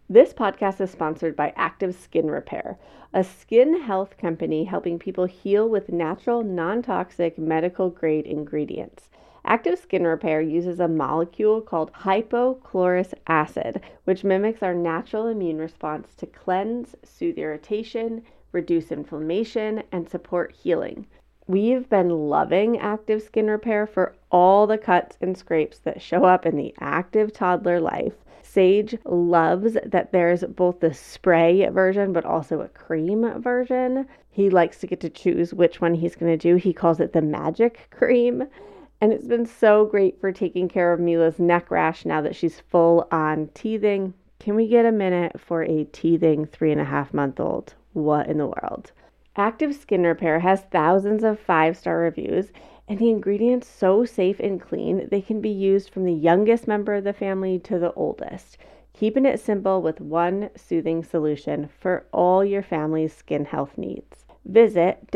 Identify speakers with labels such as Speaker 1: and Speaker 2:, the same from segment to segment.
Speaker 1: This podcast is sponsored by Active Skin Repair, a skin health company helping people heal with natural, non-toxic, medical-grade ingredients. Active Skin Repair uses a molecule called hypochlorous acid, which mimics our natural immune response to cleanse, soothe irritation, reduce inflammation, and support healing. We've been loving Active Skin Repair for all the cuts and scrapes that show up in the active toddler life. Sage loves that there's both the spray version but also a cream version. He likes to get to choose which one he's going to do. He calls it the magic cream. And it's been so great for taking care of Mila's neck rash now that she's full on teething. Can we get a minute for a teething 3.5-month-old? What in the world? Active Skin Repair has thousands of 5-star reviews, and the ingredients so safe and clean they can be used from the youngest member of the family to the oldest, keeping it simple with one soothing solution for all your family's skin health needs. Visit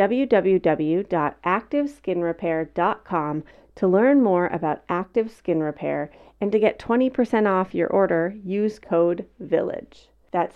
Speaker 1: www.activeskinrepair.com to learn more about Active Skin Repair, and to get 20% off your order, use code VILLAGE. That's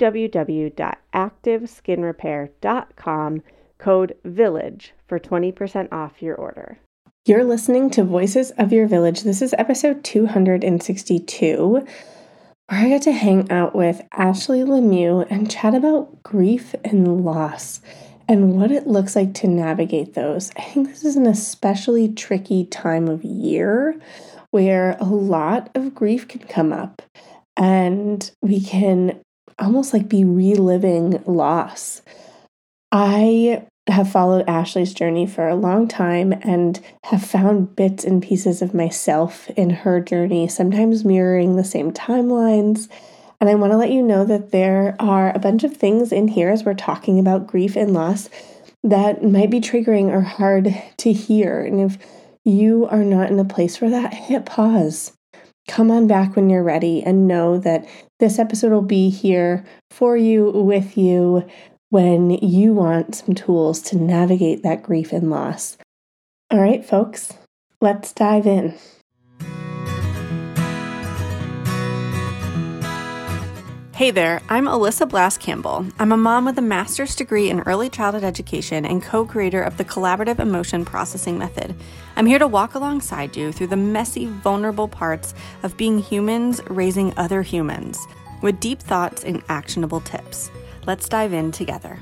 Speaker 1: www.activeskinrepair.com, code VILLAGE for 20% off your order.
Speaker 2: You're listening to Voices of Your Village. This is episode 262, where I get to hang out with Ashley Lemieux and chat about grief and loss and what it looks like to navigate those. I think this is an especially tricky time of year where a lot of grief can come up and we can almost like be reliving loss. I have followed Ashley's journey for a long time and have found bits and pieces of myself in her journey, sometimes mirroring the same timelines. And I want to let you know that there are a bunch of things in here as we're talking about grief and loss that might be triggering or hard to hear. And if you are not in a place for that, hit pause. Come on back when you're ready and know that this episode will be here for you, with you, when you want some tools to navigate that grief and loss. All right, folks, let's dive in.
Speaker 3: Hey there, I'm Alyssa Blass Campbell. I'm a mom with a master's degree in early childhood education and co-creator of the Collaborative Emotion Processing Method. I'm here to walk alongside you through the messy, vulnerable parts of being humans raising other humans with deep thoughts and actionable tips. Let's dive in together.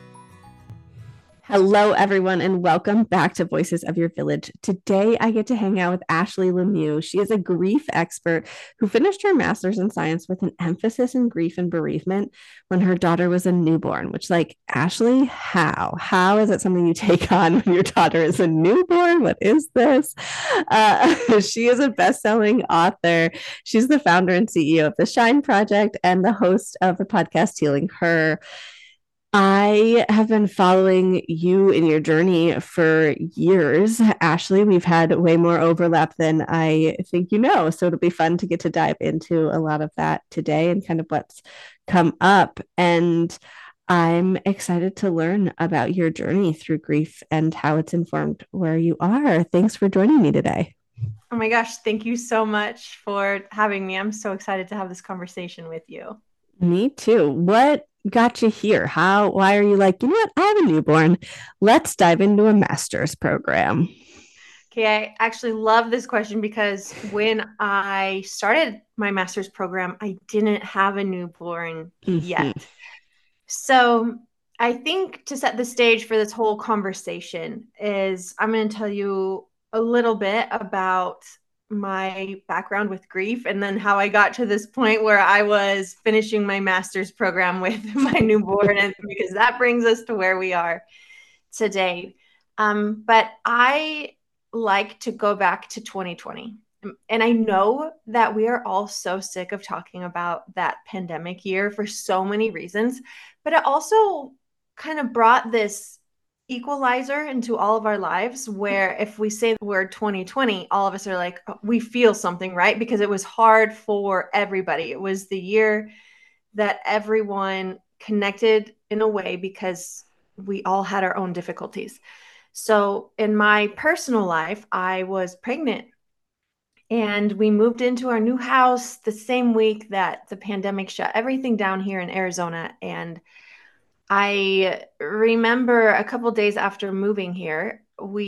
Speaker 1: Hello, everyone, and welcome back to Voices of Your Village. Today, I get to hang out with Ashley Lemieux. She is a grief expert who finished her master's in science with an emphasis in grief and bereavement when her daughter was a newborn, which, like, Ashley, how? How is it something you take on when your daughter is a newborn? What is this? She is a best-selling author. She's the founder and CEO of the Shine Project and the host of the podcast Healing Her. I have been following you in your journey for years, Ashley. We've had way more overlap than I think you know. So it'll be fun to get to dive into a lot of that today and kind of what's come up. And I'm excited to learn about your journey through grief and how it's informed where you are. Thanks for joining me today.
Speaker 4: Oh my gosh, thank you so much for having me. I'm so excited to have this conversation with you.
Speaker 1: Me too. What got you here? Why are you like, you know what? I have a newborn. Let's dive into a master's program.
Speaker 4: Okay, I actually love this question because when I started my master's program, I didn't have a newborn yet. So I think to set the stage for this whole conversation is I'm going to tell you a little bit about my background with grief and then how I got to this point where I was finishing my master's program with my newborn, and because that brings us to where we are today. But I like to go back to 2020. And I know that we are all so sick of talking about that pandemic year for so many reasons, but it also kind of brought this equalizer into all of our lives where if we say the word 2020, all of us are like, oh, we feel something, right? Because it was hard for everybody. It was the year that everyone connected in a way because we all had our own difficulties. So in my personal life, I was pregnant And we moved into our new house the same week that the pandemic shut everything down here in Arizona. And I remember a couple days after moving here,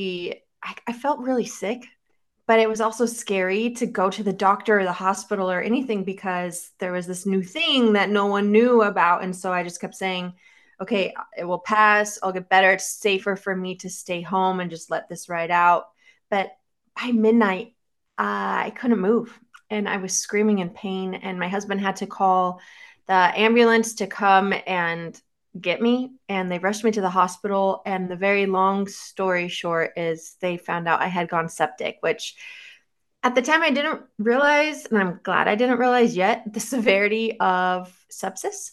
Speaker 4: I felt really sick, but it was also scary to go to the doctor or the hospital or anything because there was this new thing that no one knew about. And so I just kept saying, okay, it will pass. I'll get better. It's safer for me to stay home and just let this ride out. But by midnight, I couldn't move and I was screaming in pain. And my husband had to call the ambulance to come and get me, and they rushed me to the hospital. And the very long story short is they found out I had gone septic, which at the time I didn't realize, and I'm glad I didn't realize yet, the severity of sepsis.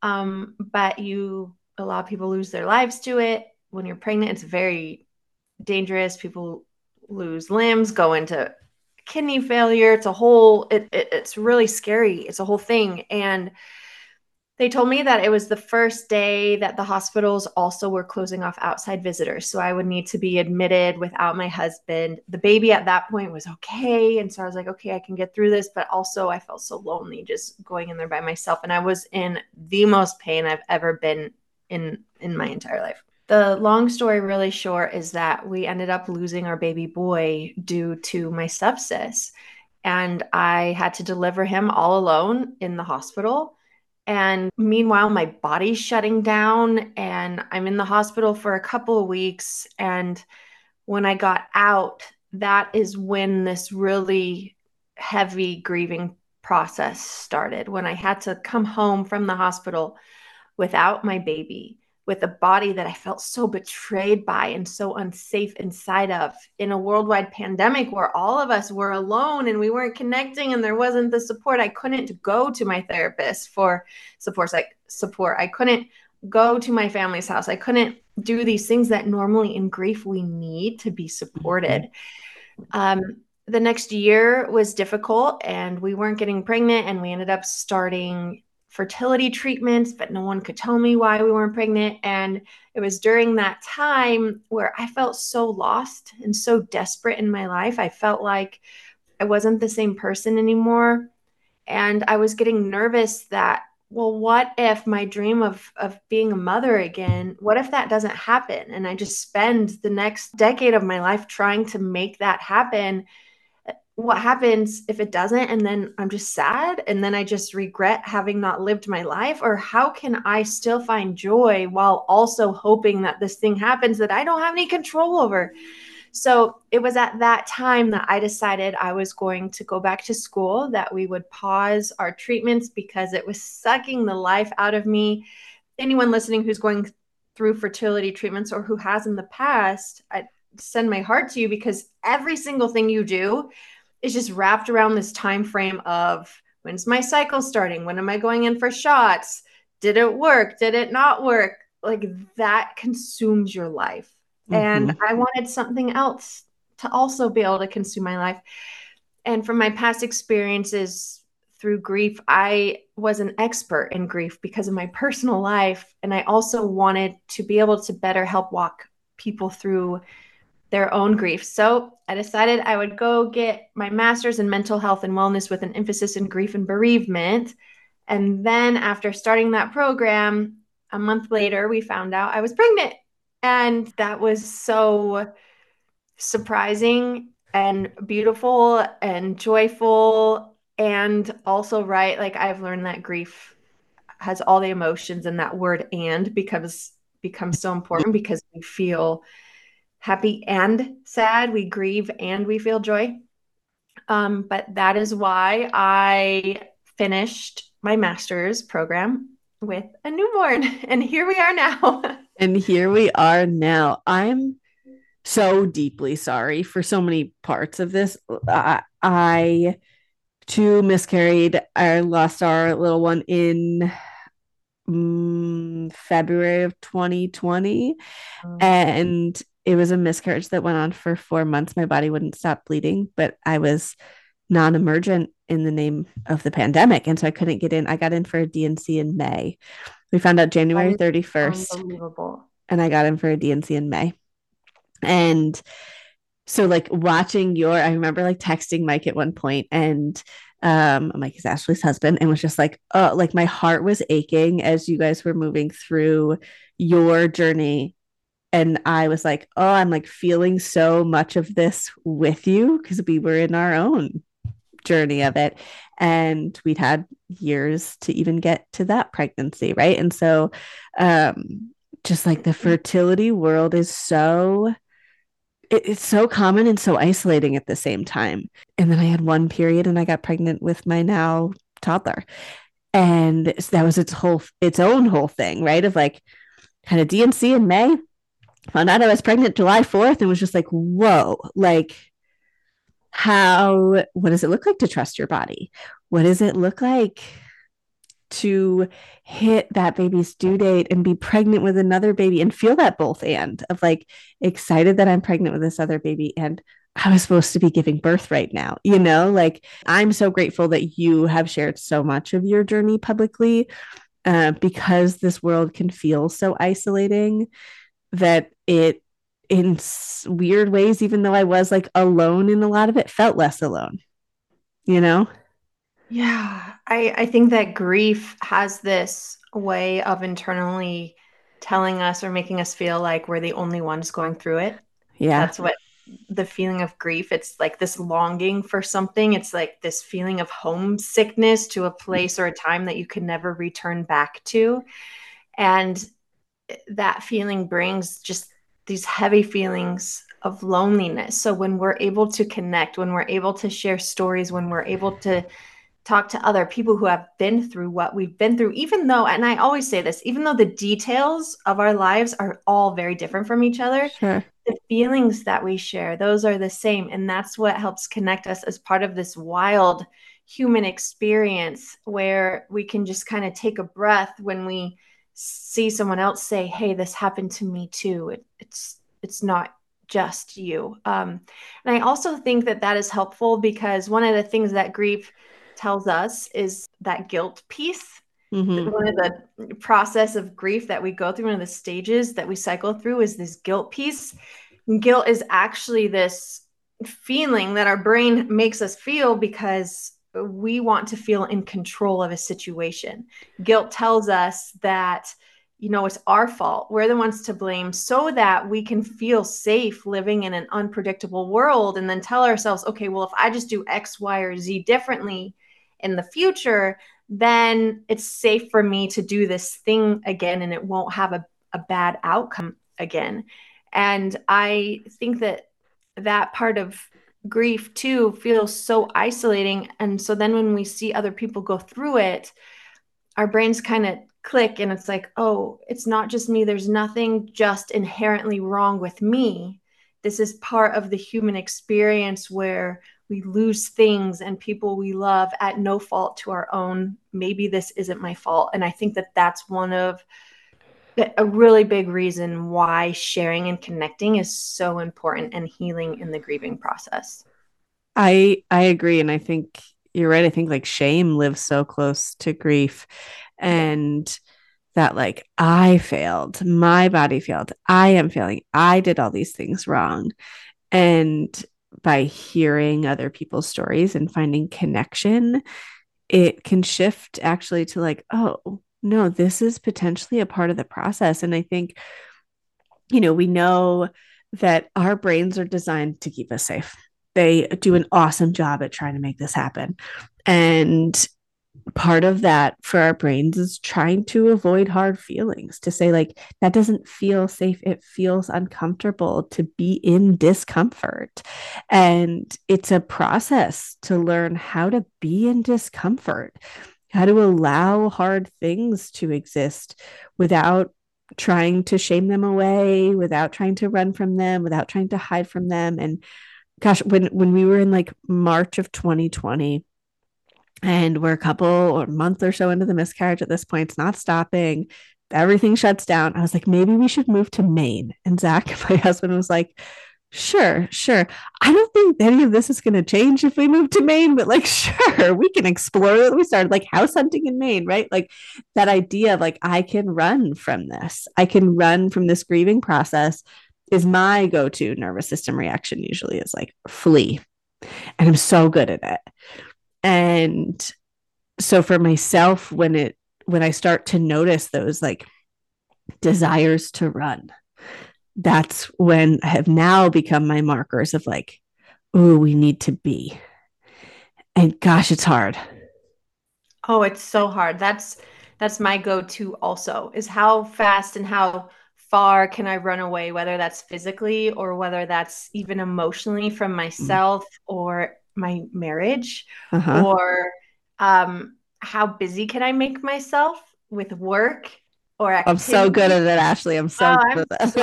Speaker 4: But a lot of people lose their lives to it. When you're pregnant, it's very dangerous. People lose limbs, go into kidney failure. It's really scary. It's a whole thing. And they told me that it was the first day that the hospitals also were closing off outside visitors. So I would need to be admitted without my husband. The baby at that point was okay. And so I was like, okay, I can get through this. But also I felt so lonely just going in there by myself. And I was in the most pain I've ever been in my entire life. The long story really short is that we ended up losing our baby boy due to my sepsis. And I had to deliver him all alone in the hospital. And meanwhile, my body's shutting down and I'm in the hospital for a couple of weeks. And when I got out, that is when this really heavy grieving process started. When I had to come home from the hospital without my baby, with a body that I felt so betrayed by and so unsafe inside of, in a worldwide pandemic where all of us were alone and we weren't connecting and there wasn't the support. I couldn't go to my therapist for support. I couldn't go to my family's house. I couldn't do these things that normally in grief we need to be supported. The next year was difficult and we weren't getting pregnant, and we ended up starting fertility treatments, but no one could tell me why we weren't pregnant. And it was during that time where I felt so lost and so desperate in my life. I felt like I wasn't the same person anymore. And I was getting nervous that, well, what if my dream of being a mother again, what if that doesn't happen? And I just spend the next decade of my life trying to make that happen. What happens if it doesn't? And then I'm just sad. And then I just regret having not lived my life. Or how can I still find joy while also hoping that this thing happens that I don't have any control over? So it was at that time that I decided I was going to go back to school, that we would pause our treatments because it was sucking the life out of me. Anyone listening who's going through fertility treatments or who has in the past, I send my heart to you, because every single thing you do is just wrapped around this time frame of, when's my cycle starting? When am I going in for shots? Did it work? Did it not work? Like, that consumes your life. And I wanted something else to also be able to consume my life. And from my past experiences through grief, I was an expert in grief because of my personal life. And I also wanted to be able to better help walk people through their own grief. So I decided I would go get my master's in mental health and wellness with an emphasis in grief and bereavement. And then after starting that program, a month later, we found out I was pregnant. And that was so surprising and beautiful and joyful. And also, right, like, I've learned that grief has all the emotions, and that word "and" becomes so important, because we feel happy and sad, we grieve and we feel joy. But that is why I finished my master's program with a newborn, and here we are now.
Speaker 3: And here we are now. I'm so deeply sorry for so many parts of this. I too miscarried. I lost our little one in February of 2020. And it was a miscarriage that went on for 4 months. My body wouldn't stop bleeding, but I was non-emergent in the name of the pandemic. And so I couldn't get in. I got in for a D&C in May. We found out January 31st.
Speaker 4: Unbelievable.
Speaker 3: And I got in for a D&C in May. And So like watching I remember like texting Mike at one point, and Mike is Ashley's husband, and was just like, oh, like my heart was aching as you guys were moving through your journey. And I was like, oh, I'm like feeling so much of this with you, because we were in our own journey of it. And we'd had years to even get to that pregnancy. Right. And so just like the fertility world is it's so common and so isolating at the same time. And then I had one period and I got pregnant with my now toddler. And that was its own whole thing, right? Of like, had a D&C in May, found out I was pregnant July 4th, and was just like, whoa, like, what does it look like to trust your body? What does it look like to hit that baby's due date and be pregnant with another baby and feel that both and of like excited that I'm pregnant with this other baby and I was supposed to be giving birth right now, like I'm so grateful that you have shared so much of your journey publicly, because this world can feel so isolating that it, in weird ways, even though I was like alone in a lot of it, felt less alone,
Speaker 4: Yeah, I think that grief has this way of internally telling us or making us feel like we're the only ones going through it.
Speaker 3: Yeah.
Speaker 4: That's what the feeling of grief, it's like this longing for something. It's like this feeling of homesickness to a place or a time that you can never return back to. And that feeling brings just these heavy feelings of loneliness. So when we're able to connect, when we're able to share stories, when we're able to talk to other people who have been through what we've been through, even though, and I always say this, even though the details of our lives are all very different from each other,
Speaker 3: sure,
Speaker 4: the feelings that we share, those are the same. And that's what helps connect us as part of this wild human experience where we can just kind of take a breath when we see someone else say, hey, this happened to me too. It's not just you. And I also think that is helpful because one of the things that grief tells us is that guilt piece.
Speaker 3: mm-hmm.
Speaker 4: One of the process of grief that we go through, one of the stages that we cycle through is this guilt piece. And guilt is actually this feeling that our brain makes us feel because we want to feel in control of a situation. Guilt tells us that, it's our fault. We're the ones to blame so that we can feel safe living in an unpredictable world and then tell ourselves, okay, well, if I just do X, Y, or Z differently in the future, then it's safe for me to do this thing again and it won't have a bad outcome again. And I think that part of grief too feels so isolating. And so then when we see other people go through it, our brains kind of click and it's like, oh, it's not just me. There's nothing just inherently wrong with me. This is part of the human experience where we lose things and people we love at no fault to our own. Maybe this isn't my fault. And I think that that's one of a really big reason why sharing and connecting is so important and healing in the grieving process.
Speaker 3: I agree. And I think you're right. I think like shame lives so close to grief, and that like I failed, my body failed, I am failing, I did all these things wrong. And by hearing other people's stories and finding connection, it can shift actually to like, oh, no, this is potentially a part of the process. And I think, we know that our brains are designed to keep us safe. They do an awesome job at trying to make this happen. And part of that for our brains is trying to avoid hard feelings, to say like that doesn't feel safe, it feels uncomfortable to be in discomfort. And it's a process to learn how to be in discomfort, how to allow hard things to exist without trying to shame them away, without trying to run from them, without trying to hide from them. And gosh, when we were in like March of 2020, and we're a couple or month or so into the miscarriage at this point, it's not stopping, everything shuts down, I was like, maybe we should move to Maine. And Zach, my husband, was like, sure. I don't think any of this is going to change if we move to Maine, but like, sure, we can explore it. We started like house hunting in Maine, right? Like that idea of like, I can run from this. I can run from this grieving process is my go-to nervous system reaction usually is like flee. And I'm so good at it. And so for myself, when I start to notice those like desires to run, that's when I have now become my markers of like, oh, we need to be. And gosh, it's hard.
Speaker 4: Oh, it's so hard. That's my go-to also, is how fast and how far can I run away, whether that's physically or whether that's even emotionally from myself or my marriage, or how busy can I make myself with work or activity.
Speaker 3: I'm so good at it, Ashley. I'm so good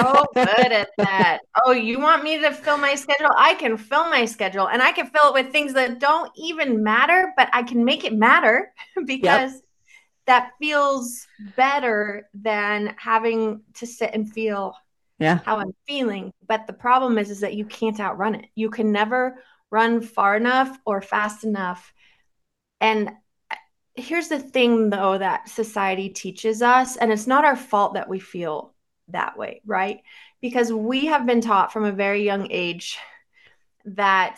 Speaker 4: at that. Oh, you want me to fill my schedule? I can fill my schedule, and I can fill it with things that don't even matter, but I can make it matter because that feels better than having to sit and feel how I'm feeling. But the problem is that you can't outrun it. You can never run far enough or fast enough. And here's the thing, though, that society teaches us, and it's not our fault that we feel that way, right? Because we have been taught from a very young age that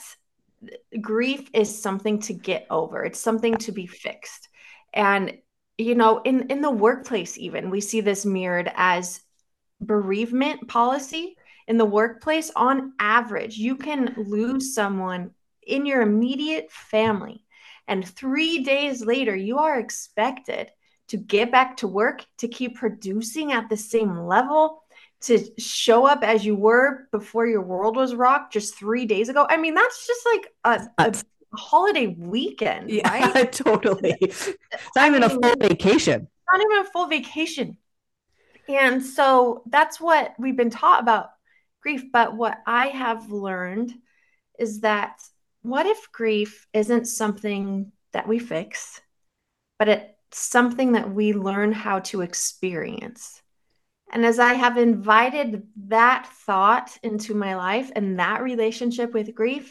Speaker 4: grief is something to get over. It's something to be fixed. And, you know, in the workplace, even, we see this mirrored as bereavement policy. In the workplace, on average, you can lose someone in your immediate family, and 3 days later, you are expected to get back to work, to keep producing at the same level, to show up as you were before your world was rocked just 3 days ago. I mean, that's just like a holiday weekend, right?
Speaker 3: Totally. It's not even a full vacation.
Speaker 4: Not even a full vacation. And so that's what we've been taught about grief. But what I have learned is that what if grief isn't something that we fix, but it's something that we learn how to experience? And as I have invited that thought into my life and that relationship with grief,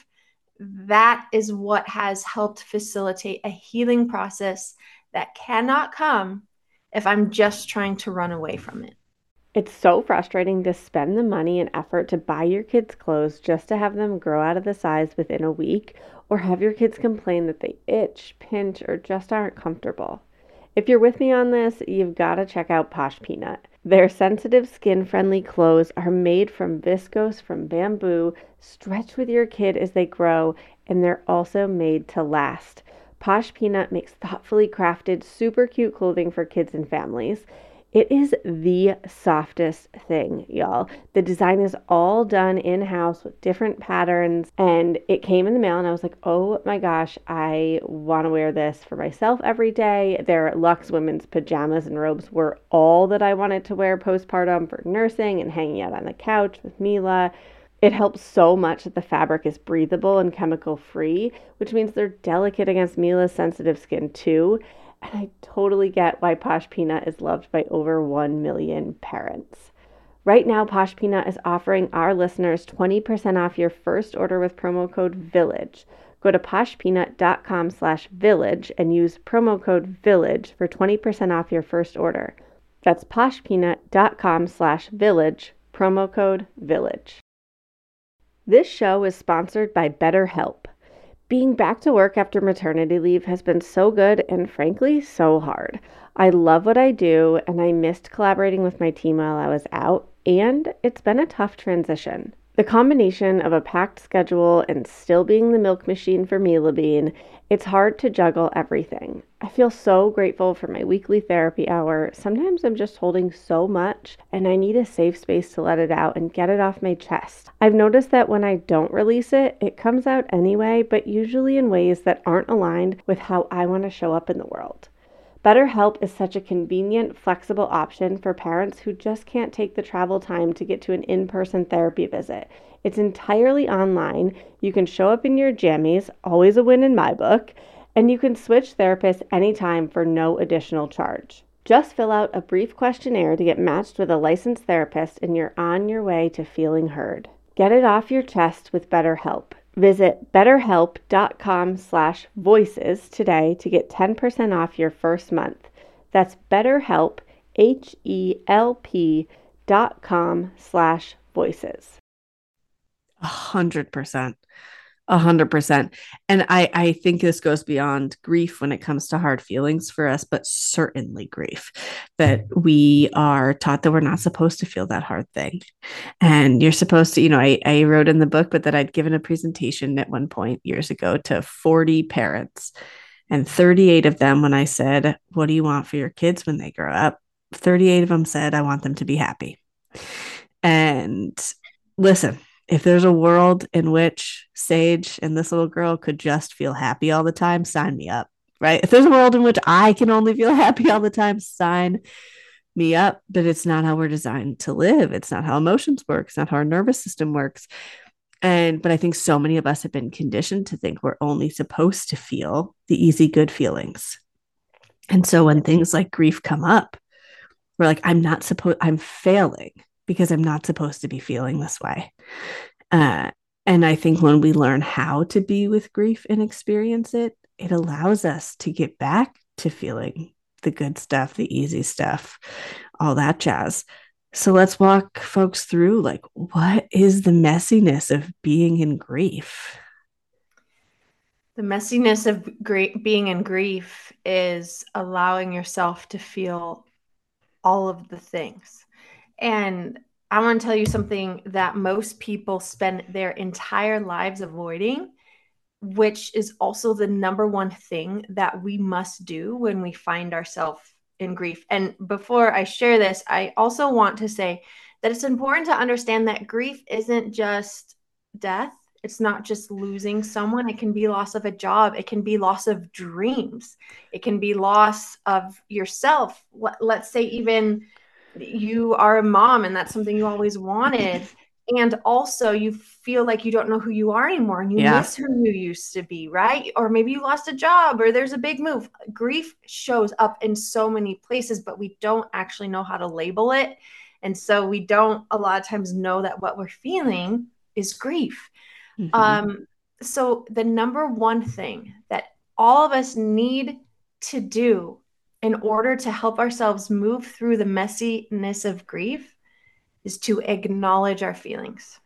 Speaker 4: that is what has helped facilitate a healing process that cannot come if I'm just trying to run away from it.
Speaker 1: It's so frustrating to spend the money and effort to buy your kids clothes just to have them grow out of the size within a week, or have your kids complain that they itch, pinch, or just aren't comfortable. If you're with me on this, you've got to check out Posh Peanut. Their sensitive, skin-friendly clothes are made from viscose from bamboo, stretch with your kid as they grow, and they're also made to last. Posh Peanut makes thoughtfully crafted, super cute clothing for kids and families. It is the softest thing, y'all. The design is all done in-house with different patterns, and it came in the mail, and I was like, oh my gosh, I want to wear this for myself every day. Their Luxe women's pajamas and robes were all that I wanted to wear postpartum for nursing and hanging out on the couch with Mila. It helps so much that the fabric is breathable and chemical-free, which means they're delicate against Mila's sensitive skin too. And I totally get why Posh Peanut is loved by over 1 million parents. Right now, Posh Peanut is offering our listeners 20% off your first order with promo code VILLAGE. Go to poshpeanut.com/village and use promo code VILLAGE for 20% off your first order. That's poshpeanut.com/village, promo code VILLAGE. This show is sponsored by BetterHelp. Being back to work after maternity leave has been so good and frankly so hard. I love what I do and I missed collaborating with my team while I was out, and it's been a tough transition. The combination of a packed schedule and still being the milk machine for Mila Bean, it's hard to juggle everything. I feel so grateful for my weekly therapy hour. Sometimes I'm just holding so much and I need a safe space to let it out and get it off my chest. I've noticed that when I don't release it, it comes out anyway, but usually in ways that aren't aligned with how I want to show up in the world. BetterHelp is such a convenient, flexible option for parents who just can't take the travel time to get to an in-person therapy visit. It's entirely online. You can show up in your jammies, always a win in my book, and you can switch therapists anytime for no additional charge. Just fill out a brief questionnaire to get matched with a licensed therapist, and you're on your way to feeling heard. Get it off your chest with BetterHelp. Visit betterhelp.com/voices today to get 10% off your first month. That's BetterHelp, HELP.com/voices. voices.
Speaker 3: 100%. 100%. And I think this goes beyond grief when it comes to hard feelings for us, but certainly grief, that we are taught that we're not supposed to feel that hard thing. And you're supposed to, I wrote in the book, but that I'd given a presentation at one point years ago to 40 parents, and 38 of them, when I said, what do you want for your kids when they grow up? 38 of them said, I want them to be happy. And listen, if there's a world in which Sage and this little girl could just feel happy all the time, sign me up, right? If there's a world in which I can only feel happy all the time, sign me up. But it's not how we're designed to live. It's not how emotions work. It's not how our nervous system works. But I think so many of us have been conditioned to think we're only supposed to feel the easy, good feelings. And so when things like grief come up, we're like, I'm failing because I'm not supposed to be feeling this way. And I think when we learn how to be with grief and experience it, it allows us to get back to feeling the good stuff, the easy stuff, all that jazz. So let's walk folks through, like, what is the messiness of being in grief?
Speaker 4: The messiness of being in grief is allowing yourself to feel all of the things. And I want to tell you something that most people spend their entire lives avoiding, which is also the number one thing that we must do when we find ourselves in grief. And before I share this, I also want to say that it's important to understand that grief isn't just death. It's not just losing someone. It can be loss of a job. It can be loss of dreams. It can be loss of yourself. Let's say even you are a mom and that's something you always wanted. And also you feel like you don't know who you are anymore and you miss who you used to be, right? Or maybe you lost a job or there's a big move. Grief shows up in so many places, but we don't actually know how to label it. And so we don't a lot of times know that what we're feeling is grief. Mm-hmm. So the number one thing that all of us need to do in order to help ourselves move through the messiness of grief is to acknowledge our feelings.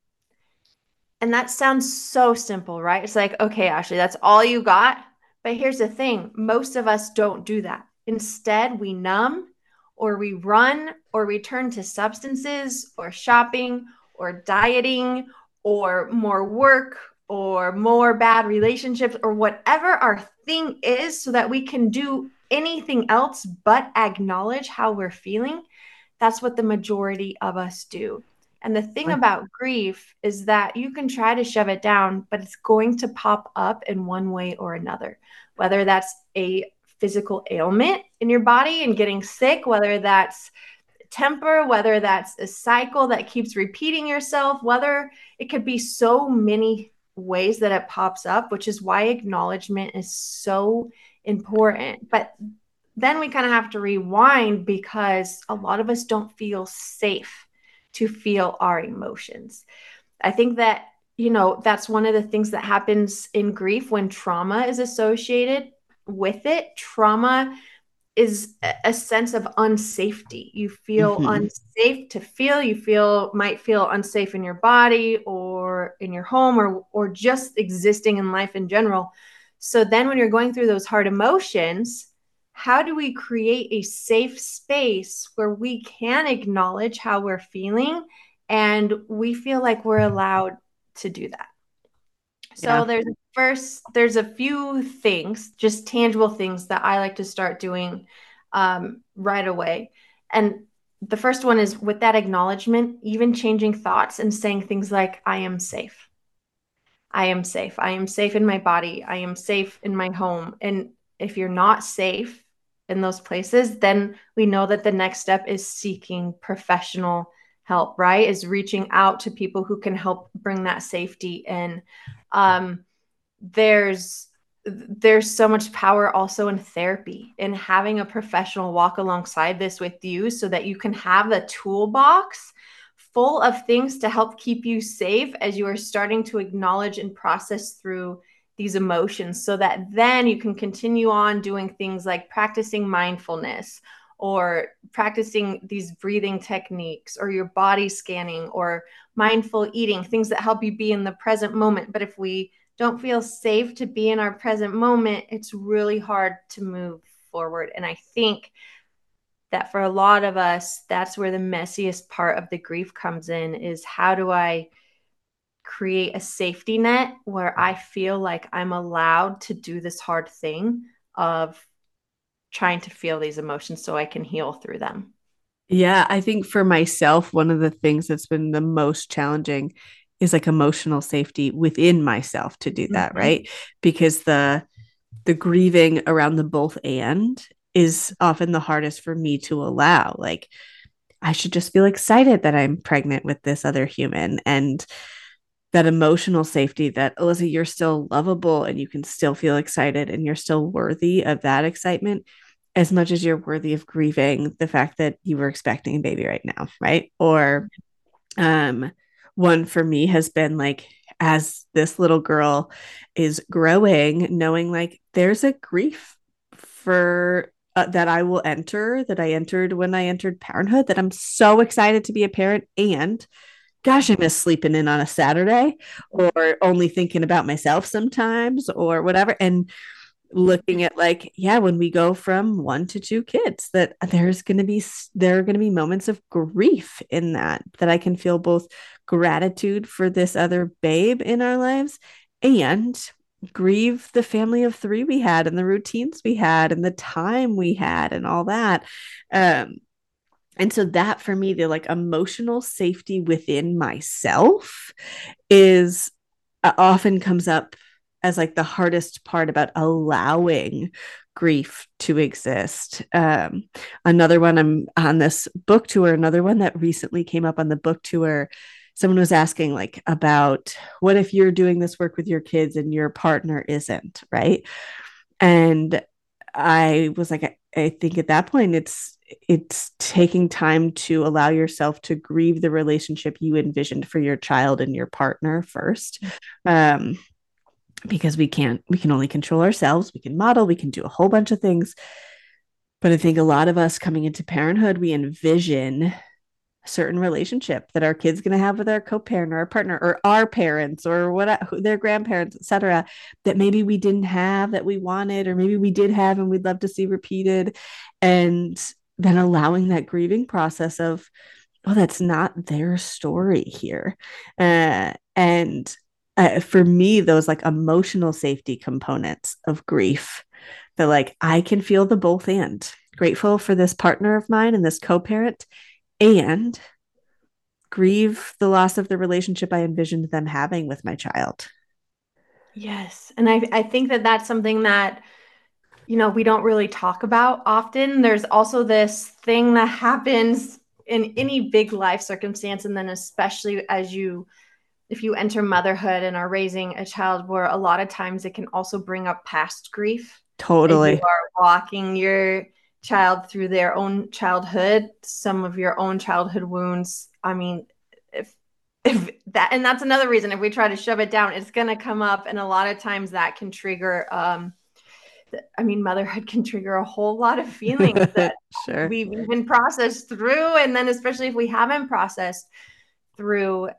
Speaker 4: And that sounds so simple, right? It's like, okay, Ashley, that's all you got. But here's the thing. Most of us don't do that. Instead, we numb or we run or we turn to substances or shopping or dieting or more work or more bad relationships or whatever our thing is so that we can do anything else but acknowledge how we're feeling. That's what the majority of us do. And the thing about grief is that you can try to shove it down, but it's going to pop up in one way or another, whether that's a physical ailment in your body and getting sick, whether that's temper, whether that's a cycle that keeps repeating yourself, whether it could be so many ways that it pops up, which is why acknowledgement is so important. But then we kind of have to rewind because a lot of us don't feel safe to feel our emotions. I think that, that's one of the things that happens in grief when trauma is associated with it. Trauma is a sense of unsafety. You feel unsafe to feel. You might feel unsafe in your body or in your home or just existing in life in general. So then when you're going through those hard emotions, how do we create a safe space where we can acknowledge how we're feeling and we feel like we're allowed to do that? So there's a few things, just tangible things that I like to start doing right away. And the first one is with that acknowledgement, even changing thoughts and saying things like, I am safe. I am safe. I am safe in my body. I am safe in my home. And if you're not safe in those places, then we know that the next step is seeking professional help, right? Is reaching out to people who can help bring that safety in. There's so much power also in therapy and having a professional walk alongside this with you so that you can have a toolbox full of things to help keep you safe as you are starting to acknowledge and process through these emotions, so that then you can continue on doing things like practicing mindfulness or practicing these breathing techniques, or your body scanning, or mindful eating, things that help you be in the present moment. But if we don't feel safe to be in our present moment, it's really hard to move forward. And I think that for a lot of us, that's where the messiest part of the grief comes in, is how do I create a safety net where I feel like I'm allowed to do this hard thing of trying to feel these emotions so I can heal through them.
Speaker 3: Yeah, I think for myself, one of the things that's been the most challenging is like emotional safety within myself to do that, right? Because the grieving around the both and is often the hardest for me to allow. Like I should just feel excited that I'm pregnant with this other human, and that emotional safety that, Alyssa, you're still lovable and you can still feel excited and you're still worthy of that excitement as much as you're worthy of grieving the fact that you were expecting a baby right now, right? Or one for me has been like, as this little girl is growing, knowing like there's a grief for that I will enter, that I entered when I entered parenthood, that I'm so excited to be a parent. And gosh, I miss sleeping in on a Saturday, or only thinking about myself sometimes, or whatever. And looking at like, yeah, when we go from 1 to 2 kids, that there are going to be moments of grief in that I can feel both gratitude for this other babe in our lives and grieve the family of 3 we had and the routines we had and the time we had and all that. And so that for me, the like emotional safety within myself is often comes up as like the hardest part about allowing grief to exist. Another one, I'm on this book tour, another one that recently came up on the book tour. Someone was asking like about what if you're doing this work with your kids and your partner isn't, right? And I was like, I think at that point it's taking time to allow yourself to grieve the relationship you envisioned for your child and your partner first. Because we can only control ourselves. We can model, we can do a whole bunch of things. But I think a lot of us coming into parenthood, we envision a certain relationship that our kid's going to have with our co-parent or our partner or our parents or what their grandparents, etc., that maybe we didn't have, that we wanted, or maybe we did have and we'd love to see repeated. And then allowing that grieving process of, oh, that's not their story here. And for me, those like emotional safety components of grief, that like I can feel the both and grateful for this partner of mine and this co-parent, and grieve the loss of the relationship I envisioned them having with my child.
Speaker 4: Yes. And I think that that's something that, we don't really talk about often. There's also this thing that happens in any big life circumstance. And then especially if you enter motherhood and are raising a child, where a lot of times it can also bring up past grief.
Speaker 3: Totally.
Speaker 4: As you are walking your child through their own childhood, some of your own childhood wounds. I mean, if that, and that's another reason, if we try to shove it down, it's going to come up. And a lot of times that can trigger, motherhood can trigger a whole lot of feelings that
Speaker 3: sure.
Speaker 4: we've even processed through. And then especially if we haven't processed through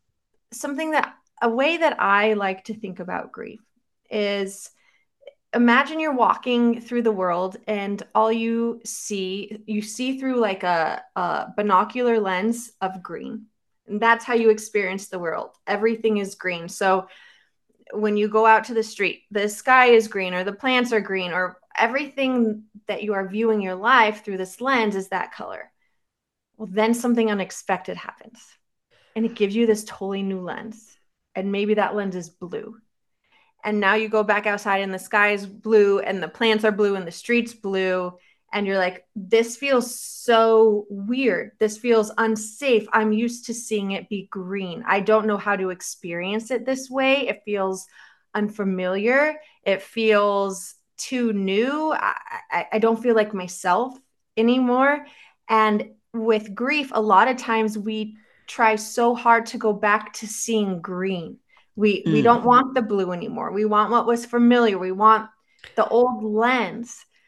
Speaker 4: a way that I like to think about grief is, imagine you're walking through the world and all you see through like a binocular lens of green. And that's how you experience the world. Everything is green. So when you go out to the street, the sky is green, or the plants are green, or everything that you are viewing your life through this lens is that color. Well, then something unexpected happens and it gives you this totally new lens. And maybe that lens is blue. And now you go back outside and the sky is blue and the plants are blue and the street's blue. And you're like, this feels so weird. This feels unsafe. I'm used to seeing it be green. I don't know how to experience it this way. It feels unfamiliar. It feels too new. I don't feel like myself anymore. And with grief, a lot of times we try so hard to go back to seeing green. We don't want the blue anymore. We want what was familiar. We want the old lens.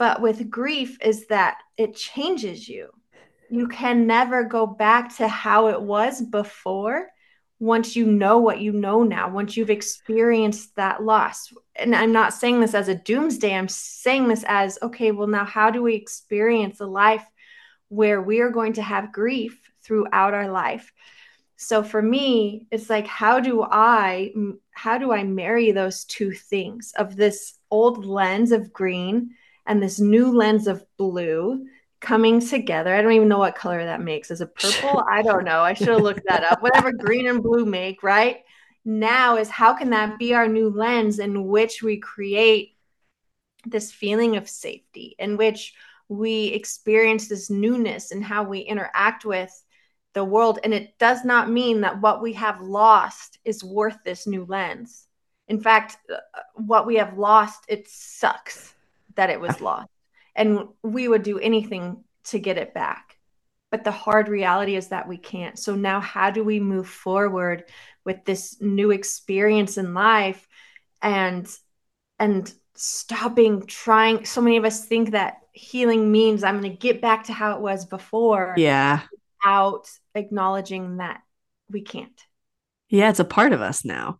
Speaker 4: But with grief is that it changes you. You can never go back to how it was before once you know what you know now, once you've experienced that loss. And I'm not saying this as a doomsday. I'm saying this as, okay, well, now how do we experience a life where we are going to have grief throughout our life? So for me, it's like, how do I marry those two things of this old lens of green and this new lens of blue coming together? I don't even know what color that makes. Is it purple? I don't know. I should have looked that up. Whatever green and blue make, right? Now is how can that be our new lens in which we create this feeling of safety, in which we experience this newness in how we interact with the world. And it does not mean that what we have lost is worth this new lens. In fact, what we have lost, it sucks that it was lost. And we would do anything to get it back. But the hard reality is that we can't. So now how do we move forward with this new experience in life and stopping trying? So many of us think that healing means I'm going to get back to how it was before.
Speaker 3: Yeah.
Speaker 4: Without acknowledging that we can't.
Speaker 3: Yeah, it's a part of us now.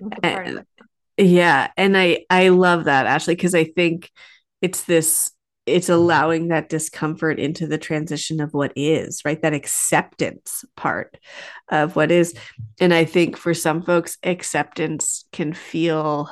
Speaker 3: Yeah. And I love that, Ashley, because I think it's allowing that discomfort into the transition of what is, right? That acceptance part of what is. And I think for some folks, acceptance can feel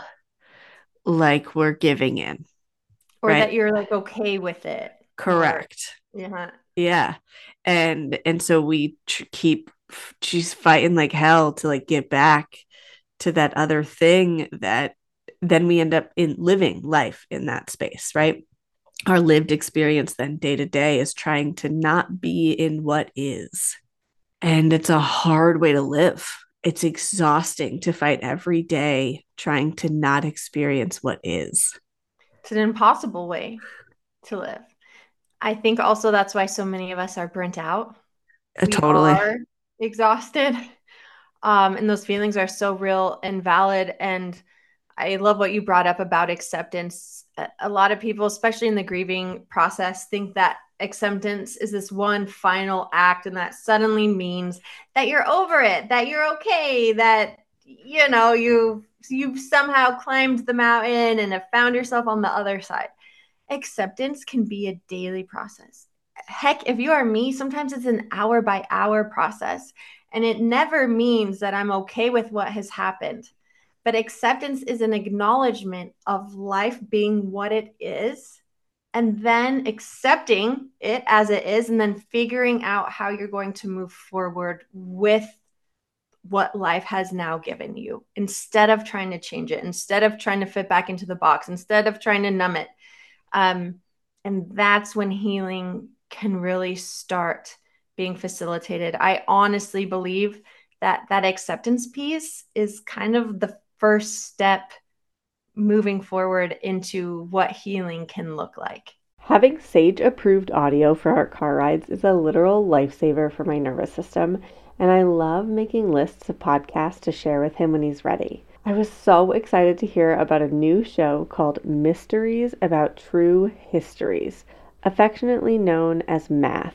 Speaker 3: like we're giving in.
Speaker 4: Or right? That you're like okay with it.
Speaker 3: Correct.
Speaker 4: Yeah.
Speaker 3: Yeah. And so we keep just fighting like hell to like get back to that other thing that then we end up in living life in that space, right? Our lived experience then day to day is trying to not be in what is. And it's a hard way to live. It's exhausting to fight every day trying to not experience what is.
Speaker 4: It's an impossible way to live. I think also that's why so many of us are burnt out.
Speaker 3: Totally.
Speaker 4: We are exhausted. And those feelings are so real and valid. And I love what you brought up about acceptance. A lot of people, especially in the grieving process, think that acceptance is this one final act, and that suddenly means that you're over it, that you're okay, that, you know, you've somehow climbed the mountain and have found yourself on the other side. Acceptance can be a daily process. Heck, if you are me, sometimes it's an hour by hour process. And it never means that I'm okay with what has happened. But acceptance is an acknowledgement of life being what it is, and then accepting it as it is, and then figuring out how you're going to move forward with what life has now given you, instead of trying to change it, instead of trying to fit back into the box, instead of trying to numb it. And that's when healing can really start being facilitated. I honestly believe that acceptance piece is kind of the first step moving forward into what healing can look like.
Speaker 1: Having Sage-approved audio for our car rides is a literal lifesaver for my nervous system, and I love making lists of podcasts to share with him when he's ready. I was so excited to hear about a new show called Mysteries About True Histories, affectionately known as MATH,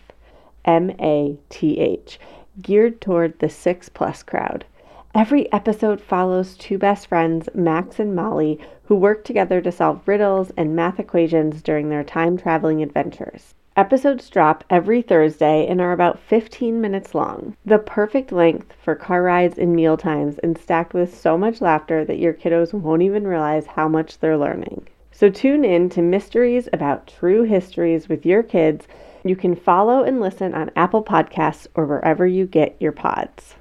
Speaker 1: MATH, geared toward the 6+ crowd. Every episode follows two best friends, Max and Molly, who work together to solve riddles and math equations during their time-traveling adventures. Episodes drop every Thursday and are about 15 minutes long, the perfect length for car rides and meal times, and stacked with so much laughter that your kiddos won't even realize how much they're learning. So tune in to Mysteries About True Histories with your kids. You can follow and listen on Apple Podcasts or wherever you get your pods.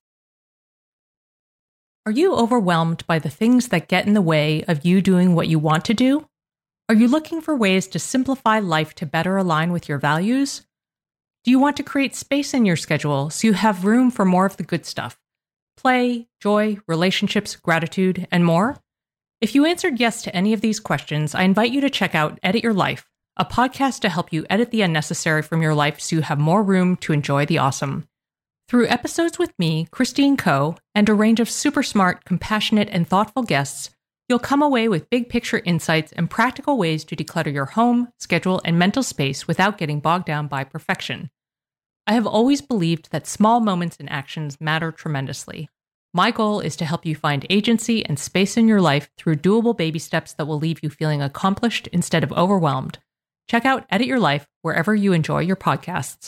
Speaker 5: Are you overwhelmed by the things that get in the way of you doing what you want to do? Are you looking for ways to simplify life to better align with your values? Do you want to create space in your schedule so you have room for more of the good stuff? Play, joy, relationships, gratitude, and more? If you answered yes to any of these questions, I invite you to check out Edit Your Life, a podcast to help you edit the unnecessary from your life so you have more room to enjoy the awesome. Through episodes with me, Christine Coe, and a range of super smart, compassionate, and thoughtful guests, You'll come away with big picture insights and practical ways to declutter your home, schedule, and mental space without getting bogged down by perfection. I have always believed that small moments and actions matter tremendously. My goal is to help you find agency and space in your life through doable baby steps that will leave you feeling accomplished instead of overwhelmed. Check out Edit Your Life wherever you enjoy your podcasts.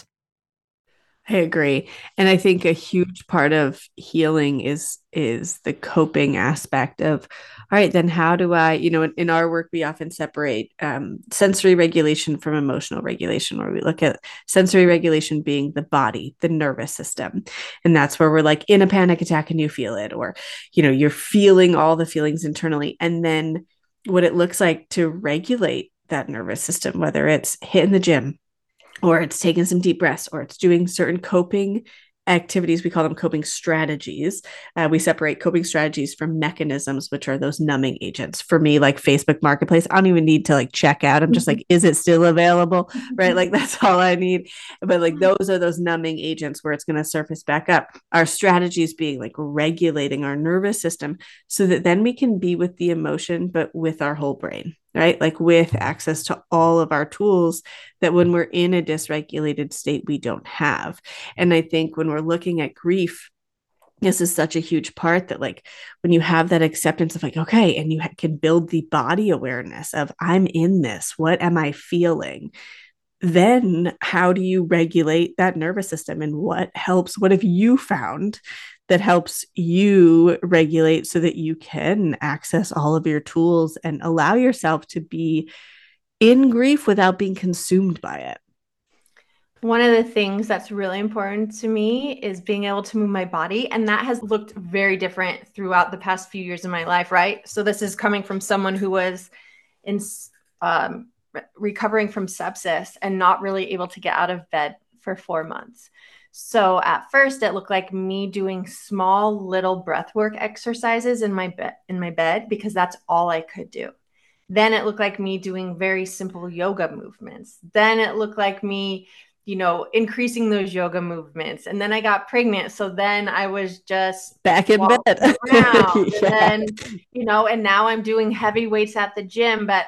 Speaker 1: I agree. And I think a huge part of healing is the coping aspect of, all right, then how do I, in our work, we often separate sensory regulation from emotional regulation, where we look at sensory regulation being the body, the nervous system. And that's where we're like in a panic attack and you feel it, or, you're feeling all the feelings internally. And then what it looks like to regulate that nervous system, whether it's hitting the gym, or it's taking some deep breaths, or it's doing certain coping activities. We call them coping strategies. We separate coping strategies from mechanisms, which are those numbing agents. For me, like Facebook Marketplace, I don't even need to like check out. I'm just like, is it still available? Right? Like that's all I need. But like those are those numbing agents where it's going to surface back up. Our strategies being like regulating our nervous system so that then we can be with the emotion, but with our whole brain. Right? Like with access to all of our tools that when we're in a dysregulated state, we don't have. And I think when we're looking at grief, this is such a huge part that like when you have that acceptance of like, okay, and you can build the body awareness of I'm in this, what am I feeling? Then how do you regulate that nervous system, and what have you found that helps you regulate so that you can access all of your tools and allow yourself to be in grief without being consumed by it?
Speaker 4: One of the things that's really important to me is being able to move my body. And that has looked very different throughout the past few years of my life, right? So this is coming from someone who was in recovering from sepsis and not really able to get out of bed for 4 months. So at first it looked like me doing small little breathwork exercises in my bed because that's all I could do. Then it looked like me doing very simple yoga movements. Then it looked like me, increasing those yoga movements. And then I got pregnant. So then I was just
Speaker 1: back in bed.
Speaker 4: Around. Yeah. And now I'm doing heavy weights at the gym, but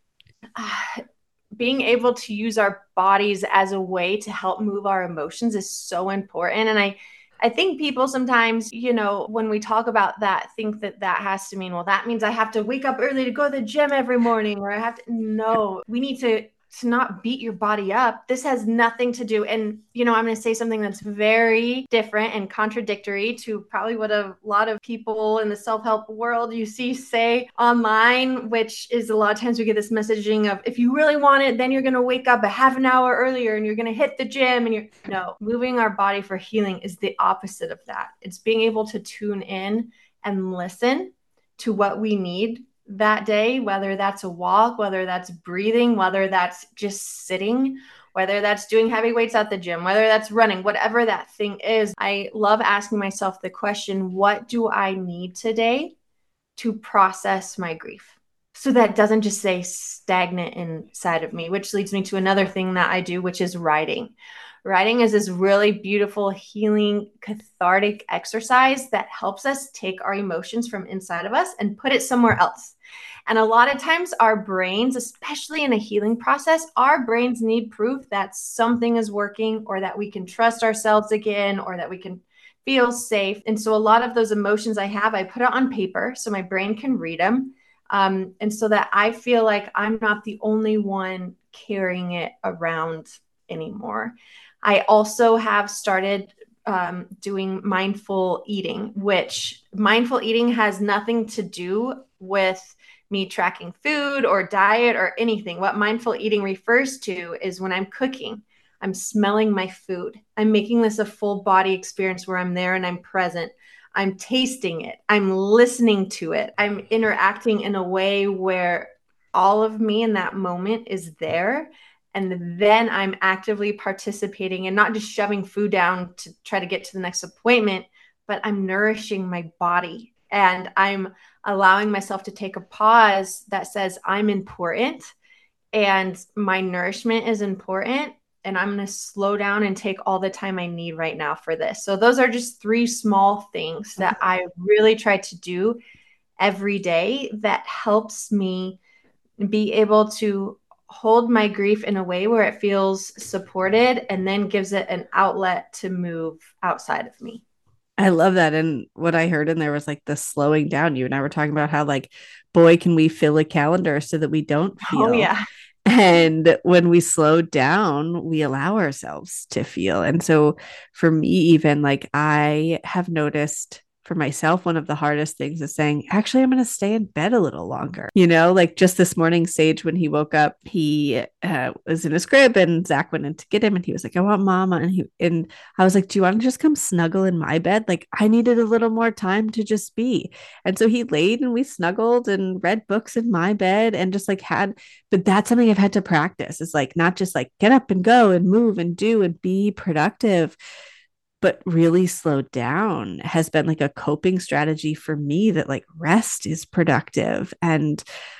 Speaker 4: being able to use our bodies as a way to help move our emotions is so important. And I think people sometimes, when we talk about that, think that has to mean, well, that means I have to wake up early to go to the gym every morning, or no, we need to not beat your body up. This has nothing to do. And, I'm going to say something that's very different and contradictory to probably what a lot of people in the self-help world you see say online, which is a lot of times we get this messaging of, if you really want it, then you're going to wake up a half an hour earlier and you're going to hit the gym. And moving our body for healing is the opposite of that. It's being able to tune in and listen to what we need that day, whether that's a walk, whether that's breathing, whether that's just sitting, whether that's doing heavy weights at the gym, whether that's running, whatever that thing is. I love asking myself the question, what do I need today to process my grief? So that doesn't just stay stagnant inside of me, which leads me to another thing that I do, which is writing. Writing is this really beautiful, healing, cathartic exercise that helps us take our emotions from inside of us and put it somewhere else. And a lot of times our brains, especially in a healing process, our brains need proof that something is working, or that we can trust ourselves again, or that we can feel safe. And so a lot of those emotions I have, I put it on paper so my brain can read them. And so that I feel like I'm not the only one carrying it around anymore. I also have started doing mindful eating, which mindful eating has nothing to do with me tracking food or diet or anything. What mindful eating refers to is when I'm cooking, I'm smelling my food. I'm making this a full body experience where I'm there and I'm present. I'm tasting it. I'm listening to it. I'm interacting in a way where all of me in that moment is there. And then I'm actively participating and not just shoving food down to try to get to the next appointment, but I'm nourishing my body. And I'm allowing myself to take a pause that says I'm important and my nourishment is important. And I'm going to slow down and take all the time I need right now for this. So those are just 3 small things that I really try to do. every day that helps me be able to hold my grief in a way where it feels supported and then gives it an outlet to move outside of me.
Speaker 3: I love that. And what I heard in there was like the slowing down. You and I were talking about how, like, boy, can we fill a calendar so that we don't
Speaker 4: Oh,
Speaker 3: feel.
Speaker 4: yeah.
Speaker 3: And when we slow down, we allow ourselves to feel. And so for me, even like, I have noticed for myself, one of the hardest things is saying, actually, I'm going to stay in bed a little longer. Like just this morning, Sage, when he woke up, he was in his crib and Zach went in to get him and he was like, I want mama. And I was like, do you want to just come snuggle in my bed? Like, I needed a little more time to just be. And so he laid and we snuggled and read books in my bed and just like but that's something I've had to practice. It's like, not just like get up and go and move and do and be productive, but really slow down has been like a coping strategy for me, that like rest is productive. And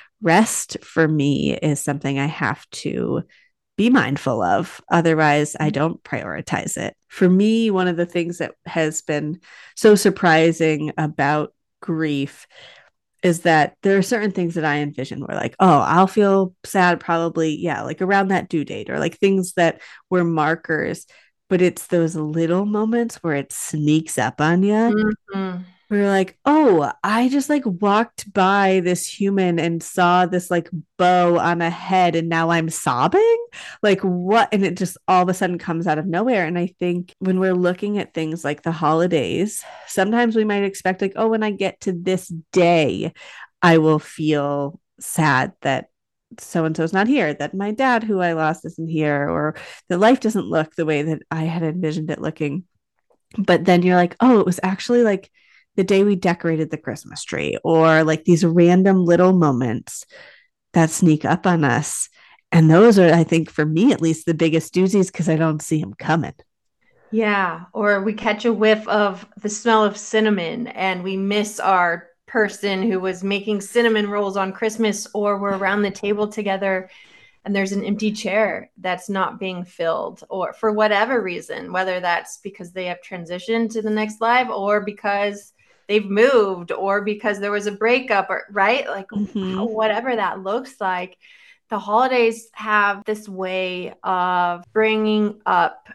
Speaker 3: rest for me is something I have to be mindful of. Otherwise, I don't prioritize it. For me, one of the things that has been so surprising about grief is that there are certain things that I envision where, like, oh, I'll feel sad probably, yeah, like around that due date, or like things that were markers. But it's those little moments where it sneaks up on you.
Speaker 4: Mm-hmm.
Speaker 3: We're like, oh, I just like walked by this human and saw this like bow on a head and now I'm sobbing. Like, what? And it just all of a sudden comes out of nowhere. And I think when we're looking at things like the holidays, sometimes we might expect, like, oh, when I get to this day, I will feel sad that so and so's not here, that my dad, who I lost, isn't here, or that life doesn't look the way that I had envisioned it looking. But then you're like, oh, it was actually like the day we decorated the Christmas tree, or like these random little moments that sneak up on us. And those are, I think, for me at least, the biggest doozies because I don't see them coming.
Speaker 4: Yeah. Or we catch a whiff of the smell of cinnamon and we miss our person who was making cinnamon rolls on Christmas, or we're around the table together and there's an empty chair that's not being filled, or for whatever reason, whether that's because they have transitioned to the next life or because they've moved or because there was a breakup, or right, like whatever that looks like. The holidays have this way of bringing up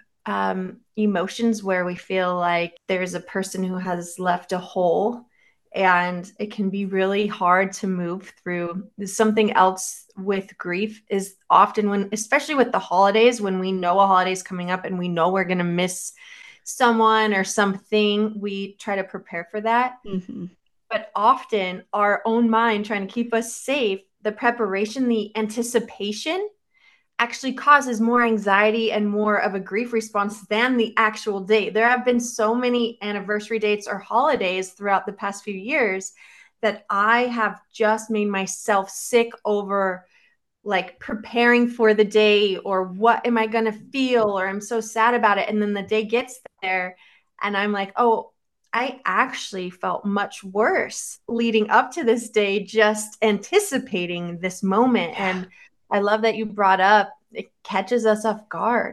Speaker 4: emotions where we feel like there's a person who has left a hole, and it can be really hard to move through. Something else with grief is often when, especially with the holidays, when we know a holiday is coming up and we know we're going to miss someone or something, we try to prepare for that.
Speaker 3: Mm-hmm.
Speaker 4: But often our own mind, trying to keep us safe, the preparation, the anticipation actually causes more anxiety and more of a grief response than the actual date. There have been so many anniversary dates or holidays throughout the past few years that I have just made myself sick over, like, preparing for the day, or what am I going to feel, or I'm so sad about it. And then the day gets there and I'm like, oh, I actually felt much worse leading up to this day, just anticipating this moment. And I love that you brought up, it catches us off guard,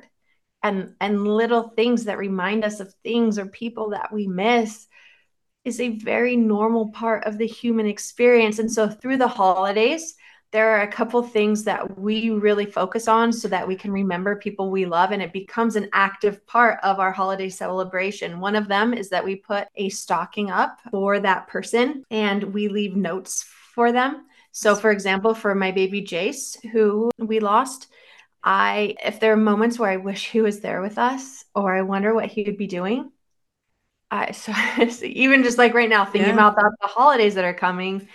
Speaker 4: and little things that remind us of things or people that we miss is a very normal part of the human experience. And so through the holidays, there are a couple things that we really focus on so that we can remember people we love, and it becomes an active part of our holiday celebration. One of them is that we put a stocking up for that person and we leave notes for them. So for example, for my baby Jace, who we lost, if there are moments where I wish he was there with us, or I wonder what he would be doing, so even just like right now, thinking about the holidays that are coming,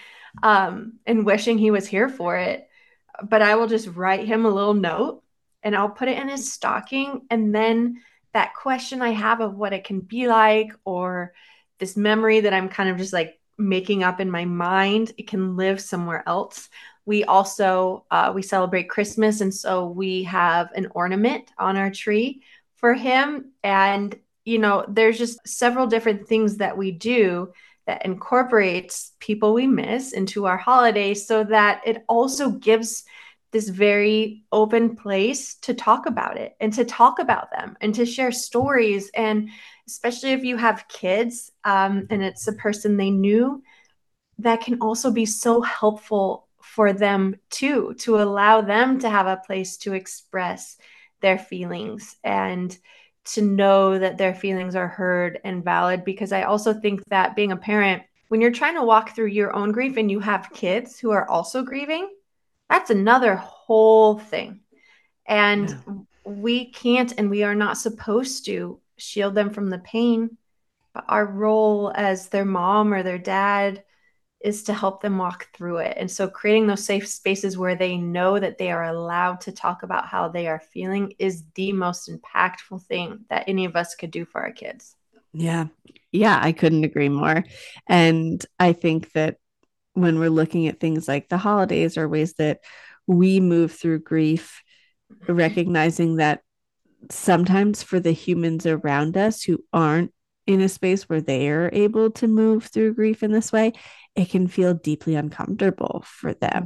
Speaker 4: and wishing he was here for it, but I will just write him a little note and I'll put it in his stocking. And then that question I have of what it can be like, or this memory that I'm kind of just like making up in my mind, it can live somewhere else. We also, we celebrate Christmas. And so we have an ornament on our tree for him. And there's just several different things that we do that incorporates people we miss into our holidays, so that it also gives this very open place to talk about it and to talk about them and to share stories. And especially if you have kids, and it's a person they knew, that can also be so helpful for them too, to allow them to have a place to express their feelings and to know that their feelings are heard and valid. Because I also think that being a parent, when you're trying to walk through your own grief and you have kids who are also grieving, that's another whole thing. And we can't, and we are not supposed to shield them from the pain. But our role as their mom or their dad is to help them walk through it. And so creating those safe spaces where they know that they are allowed to talk about how they are feeling is the most impactful thing that any of us could do for our kids.
Speaker 1: Yeah. Yeah, I couldn't agree more. And I think that when we're looking at things like the holidays or ways that we move through grief, recognizing that sometimes for the humans around us who aren't in a space where they are able to move through grief in this way, it can feel deeply uncomfortable for them.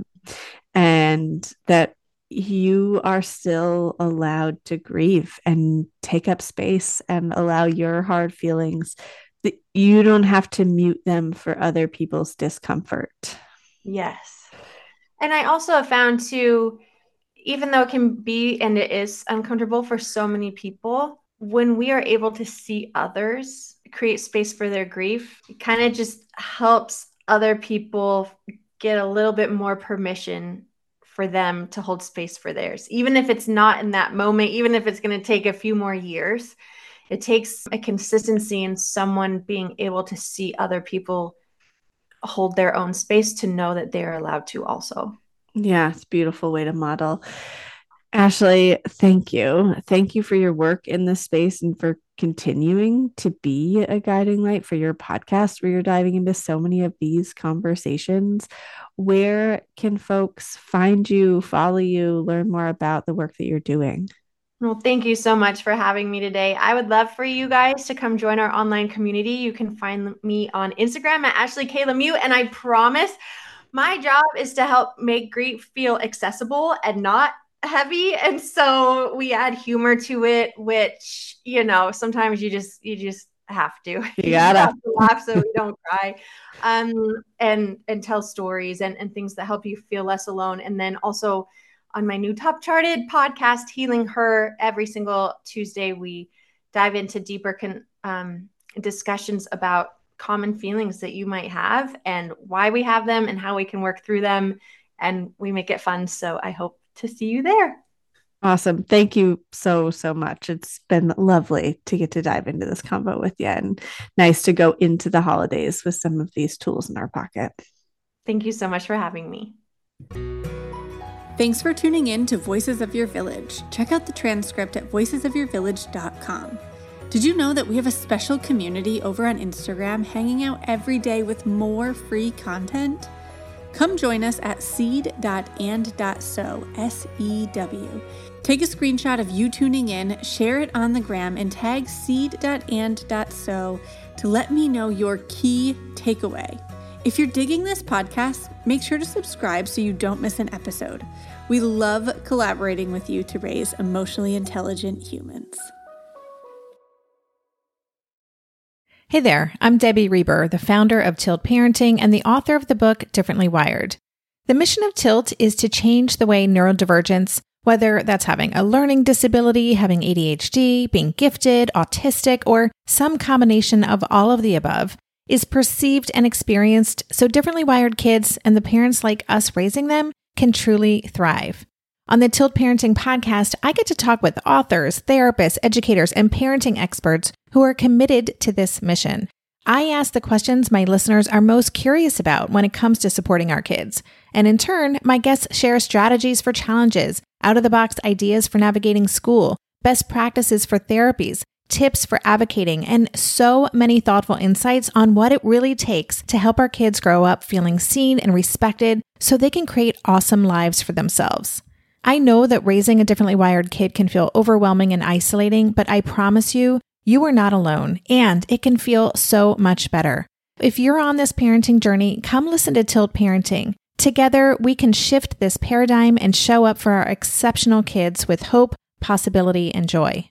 Speaker 1: And that you are still allowed to grieve and take up space and allow your hard feelings. You don't have to mute them for other people's discomfort.
Speaker 4: Yes. And I also have found too, even though it can be, and it is uncomfortable for so many people, when we are able to see others create space for their grief, it kind of just helps other people get a little bit more permission for them to hold space for theirs. Even if it's not in that moment, even if it's going to take a few more years, it takes a consistency in someone being able to see other people hold their own space to know that they're allowed to also.
Speaker 1: Yeah, it's a beautiful way to model. Ashley, thank you. Thank you for your work in this space and for continuing to be a guiding light for your podcast, where you're diving into so many of these conversations. Where can folks find you, follow you, learn more about the work that you're doing?
Speaker 4: Well, thank you so much for having me today. I would love for you guys to come join our online community. You can find me on Instagram at Ashley K. Lemieux, and I promise my job is to help make grief feel accessible and not heavy. And so we add humor to it, which, you know, sometimes you just have to.
Speaker 1: You gotta
Speaker 4: have to laugh so we don't cry. And tell stories and things that help you feel less alone. And then also on my new top charted podcast, Healing Her, every single Tuesday, we dive into deeper discussions about common feelings that you might have and why we have them and how we can work through them. And we make it fun. So I hope to see you there.
Speaker 1: Awesome. Thank you so much. It's been lovely to get to dive into this combo with you, and nice to go into the holidays with some of these tools in our pocket.
Speaker 4: Thank you so much for having me.
Speaker 3: Thanks for tuning in to Voices of Your Village. Check out the transcript at voicesofyourvillage.com. Did you know that we have a special community over on Instagram hanging out every day with more free content? Come join us at seed.and.so, S-E-W. Take a screenshot of you tuning in, share it on the gram, and tag seed.and.so to let me know your key takeaway. If you're digging this podcast, make sure to subscribe so you don't miss an episode. We love collaborating with you to raise emotionally intelligent humans. Hey there, I'm Debbie Reber, the founder of Tilt Parenting and the author of the book Differently Wired. The mission of Tilt is to change the way neurodivergence, whether that's having a learning disability, having ADHD, being gifted, autistic, or some combination of all of the above, is perceived and experienced so differently wired kids and the parents like us raising them can truly thrive. On the Tilt Parenting podcast, I get to talk with authors, therapists, educators, and parenting experts who are committed to this mission. I ask the questions my listeners are most curious about when it comes to supporting our kids. And in turn, my guests share strategies for challenges, out-of-the-box ideas for navigating school, best practices for therapies, tips for advocating, and so many thoughtful insights on what it really takes to help our kids grow up feeling seen and respected so they can create awesome lives for themselves. I know that raising a differently wired kid can feel overwhelming and isolating, but I promise you, you are not alone, and it can feel so much better. If you're on this parenting journey, come listen to Tilt Parenting. Together, we can shift this paradigm and show up for our exceptional kids with hope, possibility, and joy.